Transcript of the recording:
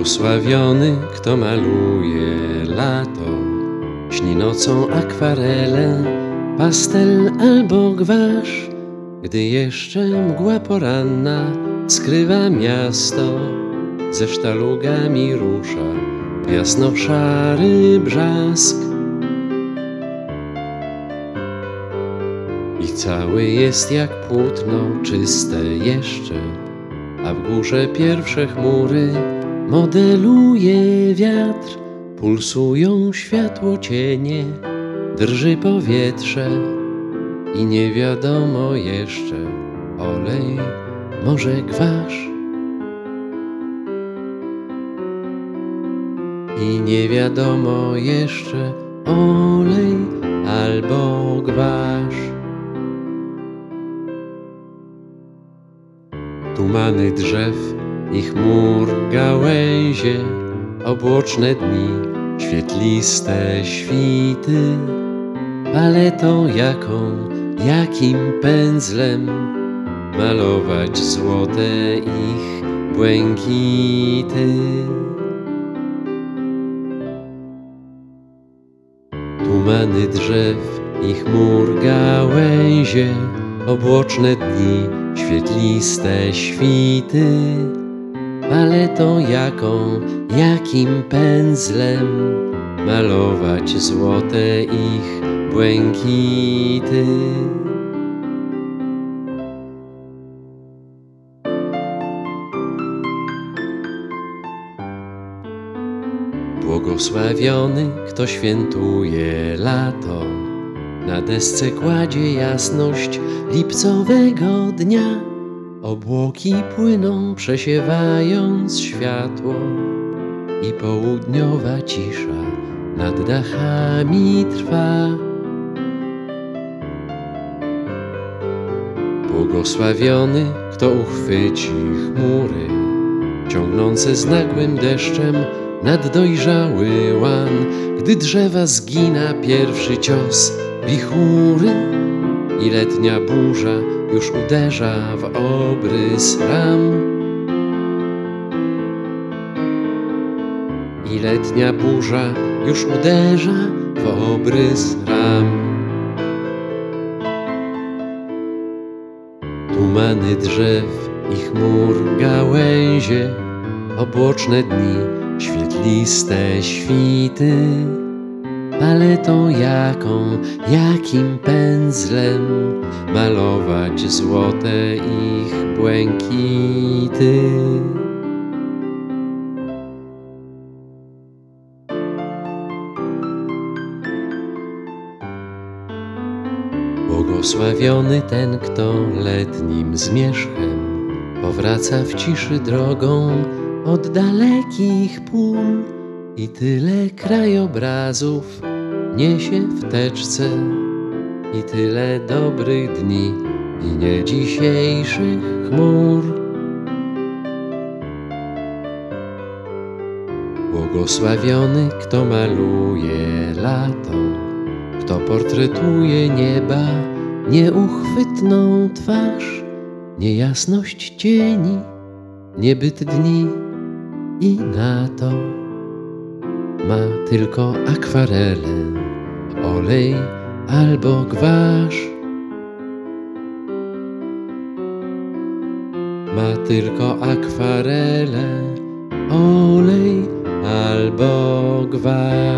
Błogosławiony, kto maluje lato, śni nocą akwarelę, pastel albo gwasz, gdy jeszcze mgła poranna skrywa miasto, ze sztalugami rusza jasno-szary brzask. I cały jest jak płótno, czyste jeszcze, a w górze pierwsze chmury modeluje wiatr. Pulsują światło cienie, drży powietrze i nie wiadomo jeszcze, olej, może gwasz. I nie wiadomo jeszcze, olej albo gwasz. Tumany drzew i chmur gałęzie, obłoczne dni, świetliste świty, paletą jakim pędzlem malować złote ich błękity. Tumany drzew i chmur gałęzie, obłoczne dni, świetliste świty, paletą jakim pędzlem malować złote ich błękity. Błogosławiony, kto świętuje lato, na desce kładzie jasność lipcowego dnia. Obłoki płyną, przesiewając światło, i południowa cisza nad dachami trwa. Błogosławiony, kto uchwyci chmury, ciągnące z nagłym deszczem nad dojrzały łan, gdy drzewa zgina pierwszy cios wichury i letnia burza już uderza w obrys ram. I letnia burza już uderza w obrys ram. Tumany drzew i chmur gałęzie, obłoczne dni, świetliste świty, paletą jakim pędzlem malować złote ich błękity. Błogosławiony ten, kto letnim zmierzchem powraca w ciszy drogą od dalekich pól i tyle krajobrazów niesie w teczce, i tyle dobrych dni i nie dzisiejszych chmur. Błogosławiony, kto maluje lato, kto portretuje nieba nieuchwytną twarz, niejasność cieni, niebyt dni, i na to ma tylko akwarelę, olej albo gwasz. Ma tylko akwarelę, olej albo gwasz.